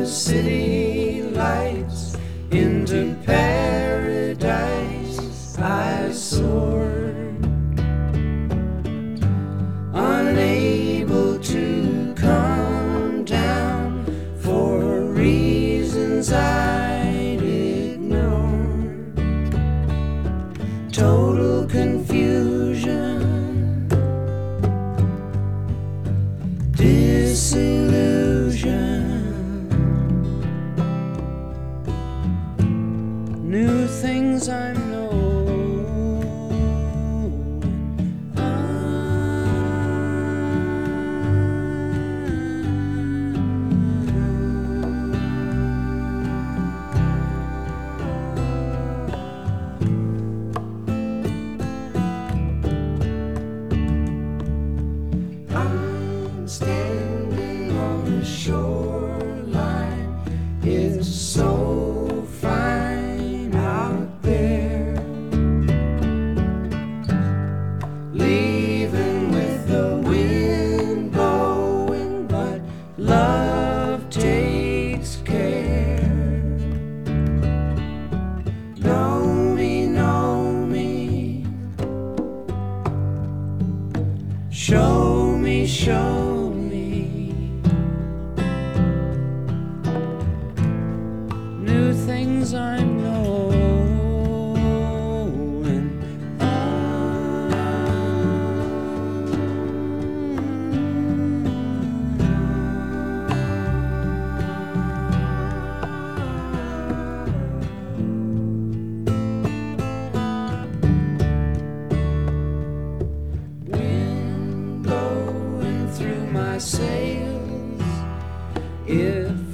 the city lights, into paradise I soared, unable to come down for reasons I'd ignored. Total confusion, disillusion, new things I'm knowing. I'm standing on the shoreline. It's so fine out there, leaving with the wind blowing, but love takes care. Know me, show me, show me new things I'm knowing. Wind blowing through my sails, if